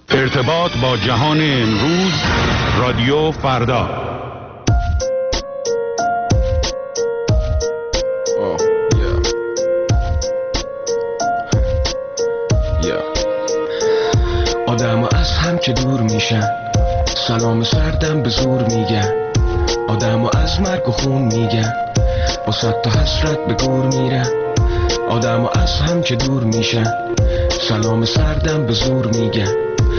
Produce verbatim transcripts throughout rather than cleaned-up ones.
ارتباط با جهان امروز، رادیو فردا. آدم از هم که دور میشن، سلام سردم به زور میگن. آدم از مرگ و خون میگن، با صد تا حسرت به گور میرن. آدم از هم که دور میشن، سلام سردم به زور میگن.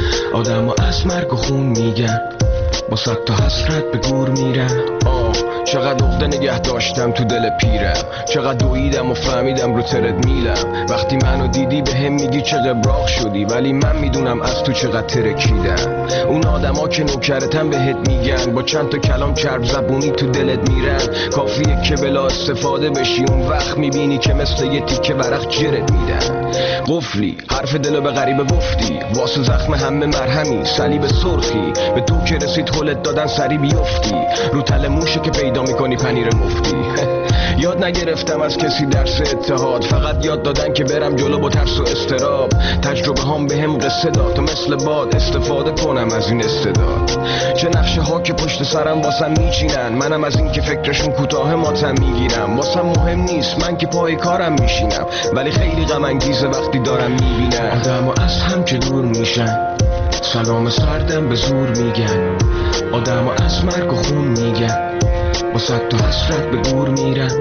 آدم از مرگ و خون میگن، با صد تا حسرت به گور میرن. آه چقدر عقده نگه داشتم تو دل پیرم، چقدر دویدم و فهمیدم رو ترد میلم. وقتی منو دیدی به هم میگی چه قبراق شدی، ولی من میدونم از تو چقدر ترکیدم. اون آدم ها که نوکرتن بهت میگن، با چند تا کلام چرب زبونی تو دلت میرن. کافیه که بلا استفاده بشی، اون وقت میبینی که مثل یه تیکه ورق جرت میدن. قفلی حرف دلو به غریبه گفتی، واسه زخم همه مرهمی صلیب سرخی. به تو که رسید حلت دادن سری بیفتی، رو تل موشه که پیدا میکنی پنیر مفتی. یاد نگرفتم از کسی درس اتحاد، فقط یاد دادن که برم جلو با ترس و استراب. تجربه هام به هم قصه داد تا مثل باد استفاده کنم از این استعداد. چه نقشه ها که پشت سرم واسم میچینن، منم از این که فکرشون کوتاه ماتم میگیرم. واسم مهم نیست من که پای کارم میشینم، ولی خیلی غم انگیزه وقتی دارم میبینم آدمو از هم که دور میشن، سلام سردم به زور میگن. آدمو از مرگ و خون میگن، با صد تا حسرت به گور میرن.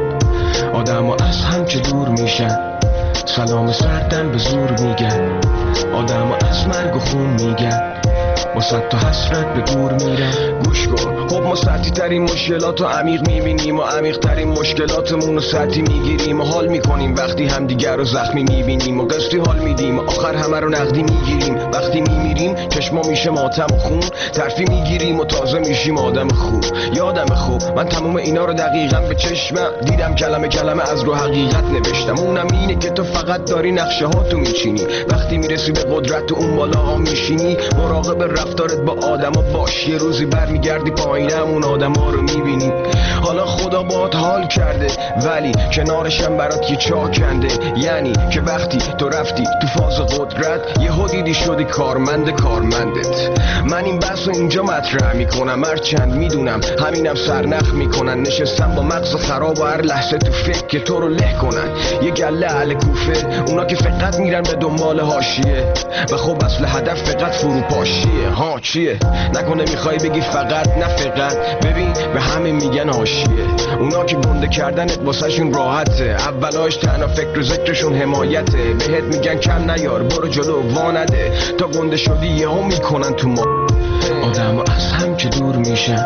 آدمو از هم که دور میشن، سلام سردم به زور میگن. آدمو از مرگ و خون میگن، با صد تا حسرت به گور میرن. گوش کن، خب ما سطحی ترین مشکلات رو عمیق میبینیم و عمیق ترین مشکلاتمون رو سطحی میگیریم و حال میکنیم وقتی همدیگر رو زخمی میبینیم و قسطی حال میدیم و آخر همه رو نقدی میگیریم. وقتی میمیریم چشما میشه ماتم و خون، ترفی میگیریم و تازه میشیم آدم خوب. یادم خوب من تموم اینا رو دقیقا به چشمم دیدم، کلمه کلمه از رو حقیقت نوشتم. اونم اینه که تو فقط داری نقشه ها تو میچینی، وقتی میرسی به قدرت تو اون بالا ها میشینی. مراقب رفتارت با آدما باش، یه روزی برمیگردی پایینم اون آدما رو میبینی. حالا خدا باهات حال کرده، ولی کنارشم برات یه چاه کنده. یعنی که وقتی تو رفتی تو فاز قدرت، یه دیدی شدی کارمند کارمندت. من این بحث رو اینجا مطرح میکنم، هرچند میدونم همینم سرنخ میکنن. نشستم با مغز خراب و هر لحظه تو فکر که تو رو له کنن. یه گله اهل کوفه، اونا که فقط میرن به دنبال حاشیه و خب اصل هدف فقط فروپاشیه. ها چیه؟ نکنه میخوای بگی فقط؟ نه فقط، ببین به همه میگن حاشیه. اونا که گنده کردنت واسهشون راحته، اولاش تنها فکر و ذکرشون حمایته. بهت میگن کم نیار، برو جلو وانده، تا گنده شدی یهو میکنن تو ما. آدمو از هم که دور میشن،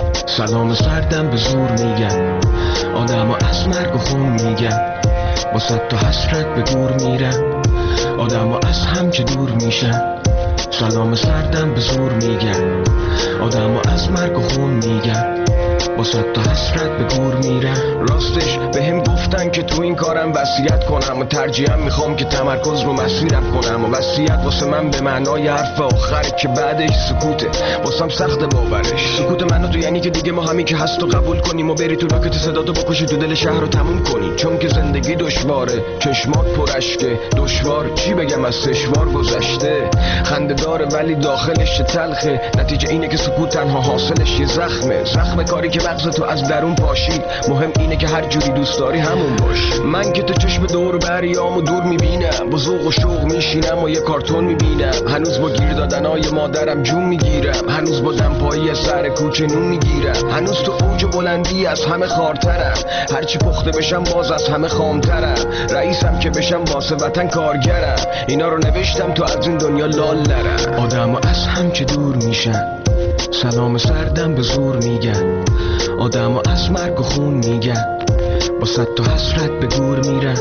سلام سردم به زور میگن. آدمو از مرگ و خون میگن، با صد تا حسرت به گور میرن. آدمو از هم که دور میشن، سلام سردم به زور میگن. آدمو از مرگ و خون میگن، با صد تا حسرت به گور میرن. راستش به هم گفتن که تو این کارم وصیت کنم و ترجیحاً میخوام که تمرکز رو مسیرم کنم. و وصیت واسه من به معنای حرف آخره که بعدش سکوته، واسم سخت باورش. سکوت منو تو یعنی که دیگه ما همین که هست و قبول کنیم و بری تو لاکت صداتو بکشی تو دل شهر رو تموم کنی. چون که زندگی دشواره، چشمات پر اشکه. دشوار چی بگم از سشوار گذشته. خنده داره ولی داخلش تلخه. نتیجه اینه که سکوت تنها حاصلش یه زخمه. زخم کاری که مغز تو از درون پاشید. مهم اینه که هر جوری دوست داری همون باش. من که تو چشم دور بریامو دور میبینم، با ذوق و شوق میشینم و یه کارتون میبینم. هنوز با گیر دادنای مادرم جون میگیرم، هنوز با دمپایی سر کوچه نون میگیرم. هنوز تو اوج بلندی از همه خارترم، هرچی پخته بشم باز از همه خامترم. رئیسم که بشم واسه وطن کارگرم. اینا رو نوشتم تو از این دنیا لال نرم. آدمو از هم که دور میشن، سلام سردم به زور میگن. آدمو از مرگ و خون میگن، با صد تا حسرت به گور میرن.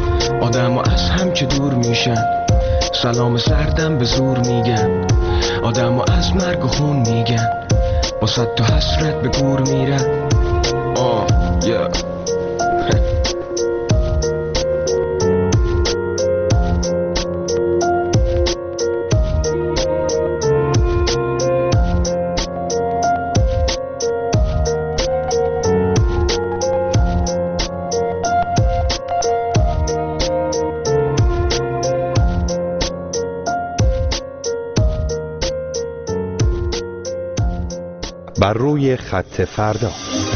آدمو از هم که دور میشن، سلام سردم به زور میگن. آدمو از مرگ و خون میگن، با صد تا حسرت به گور میرن. آه yeah. بر روی خط فردا.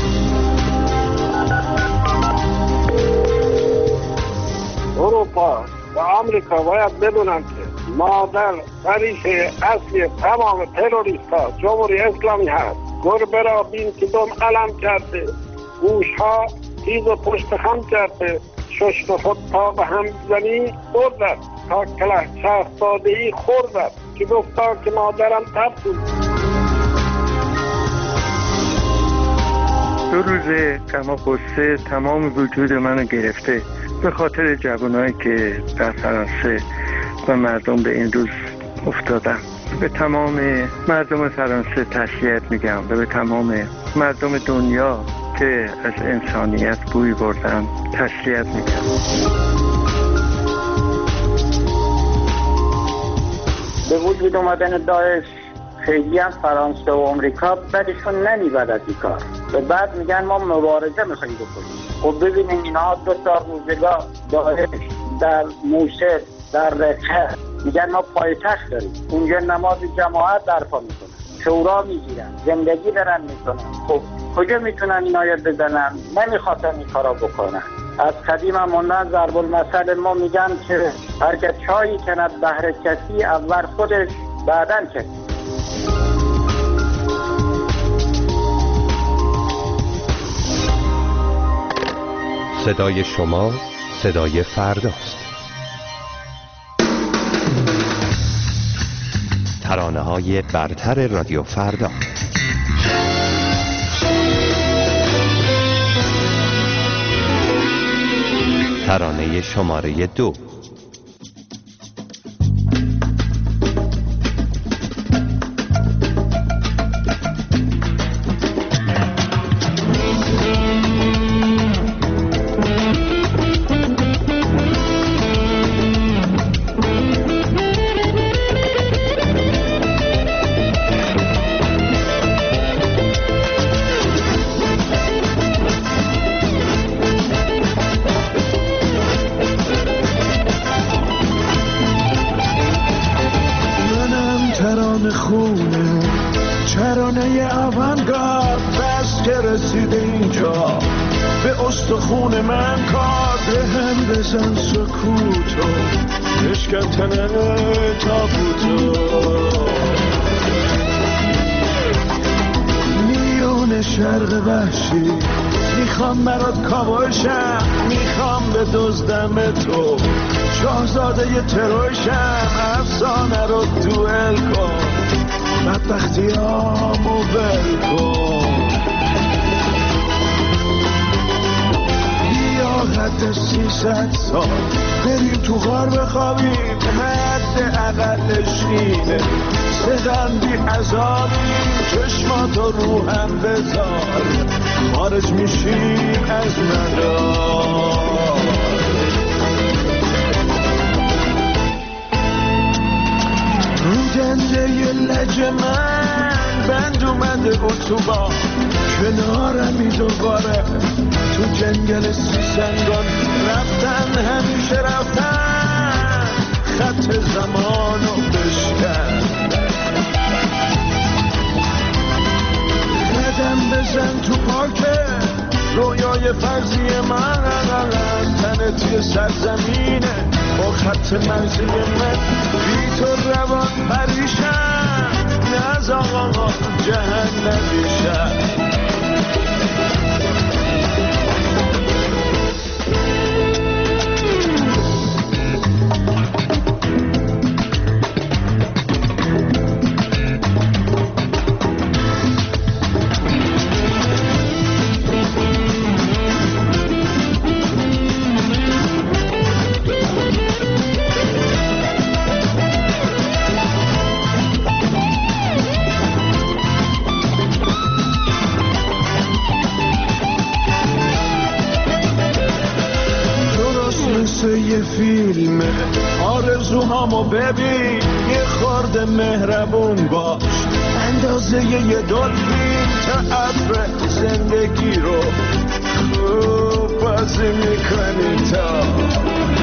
اروپا و آمریکا باید بدونن که مادر رئیس اصلی تمام تروریست ها جمهوری اسلامی هست. گربه را بین که دم علم کرده، گوش ها تیز و پشت هم کرده، ششت خود تا به هم زنی بردد، تا کله شهست داده ای خوردد که گفتا که مادرم تب بود. دو روز غم و غصه تمام وجود منو گرفته به خاطر جوانایی که در فرانسه و مردم به این روز افتادن. به تمام مردم فرانسه تسلیت میگم و به تمام مردم دنیا که از انسانیت بوی بردن تسلیت میگم. به وجود اومدن داعش خیلی هم فرانسه و امریکا بدشون نمیبرد از این کار و بعد میگن ما مبارزه میخواییم بکنیم. خب ببینیم اینها دو تا روزگاه داعش در موصل در رقه میگن ما پایتخت داریم، اونجا نماز جماعت برپا میکنن، شورا میگیرن، زندگی دارن میکنن. خب کجا میتونن اینا یاد بزنن؟ نمیخواستن این کارا بکنن. از قدیم هم موندن ضرب المثل ما میگن که هر که چایی کند بهر کسی اول خودش بعدن کسی. صدای شما صدای فرداست. ترانه های برتر رادیو فردا. ترانه شماره دو. خون من کار به هم بزن سکوتو بشکن تابوتو میون شرق وحشی میخوام برات کابوشم، میخوام به دزدم تو شاهزاده ی تروشم، افسانه رو دوئل کن بدبختیامو ول کن. حد سیصد سال بریم تو غار بخوابیم، حد اقلش اینه سقندی عذابیم، چشماتو رو هم بذار خارج میشیم از مدار. رو گنده ی لج من بند اومده اتوبان، کنارمی دوباره تو جنگل سیسنگان رفتن، همیشه رفتن خط زمانو بشکن. قدم بزن تو پاکه رویای فرضی من، تنت یه سرزمینه با خط مرزی من، بی تو روان پریشن نز آقا جهنمیشن. یه فیلمه آرزوهامو ببین، یه خورده مهربون باش، اندازه یه دلفین تعبر زندگی رو خوب بازی میکنی تا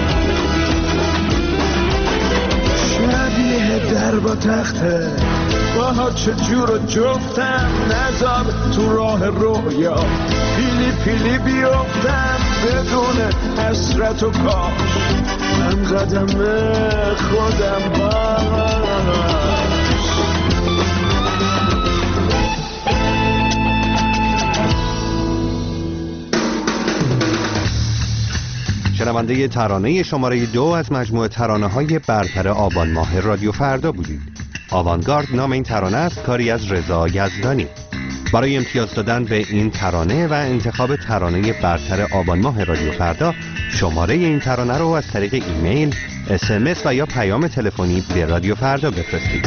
شبیه در با تخته باها چجور جفتم نذار تو راه رویا پیلی پیلی بیفتم بدون حسرت و کاش من قدم خودم باش. شنونده ترانه شماره دو از مجموعه ترانه‌های برتر آبان ماه رادیو فردا بودید. آوانگارد نام این ترانه است، کاری از رضا یزدانی. برای امتیاز دادن به این ترانه و انتخاب ترانه برتر آبان ماه رادیو فردا، شماره این ترانه رو از طریق ایمیل، اس ام اس و یا پیام تلفنی به رادیو فردا بفرستید.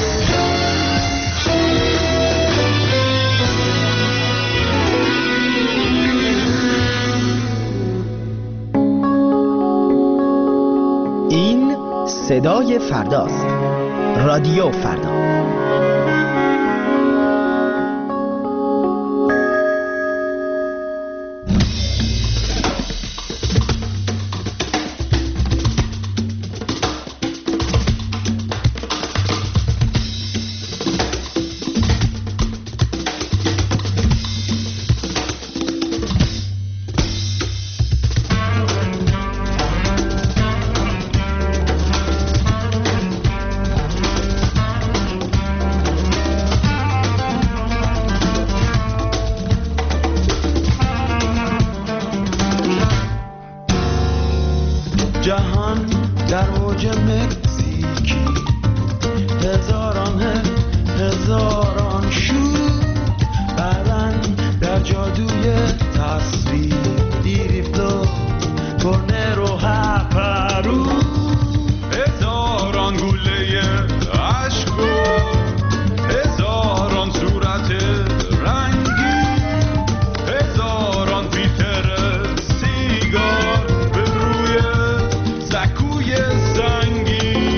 این صدای فرداست. رادیو فردا. جهان در اوج مکزیکی هزاران هزاران شور برن در جادوی تصویر دیریفلو کرنر و هپرو هزاران گوله عشق و هزاران صورت رنگی هزاران فیلتر سیگار به روی سکوی زنگی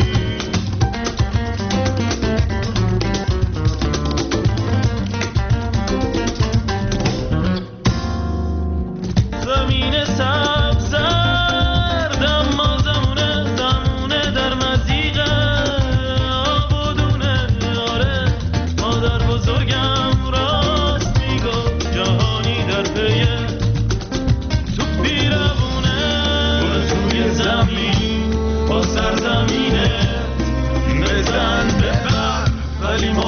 زمین سبز زرد اما زمونه زمونه در مزیق آبادونه آره مادر بزرگم راست میگفت جهانی در پیه تو پیرونه برو توی زمین با سرزمینه بزن ببر ولی ما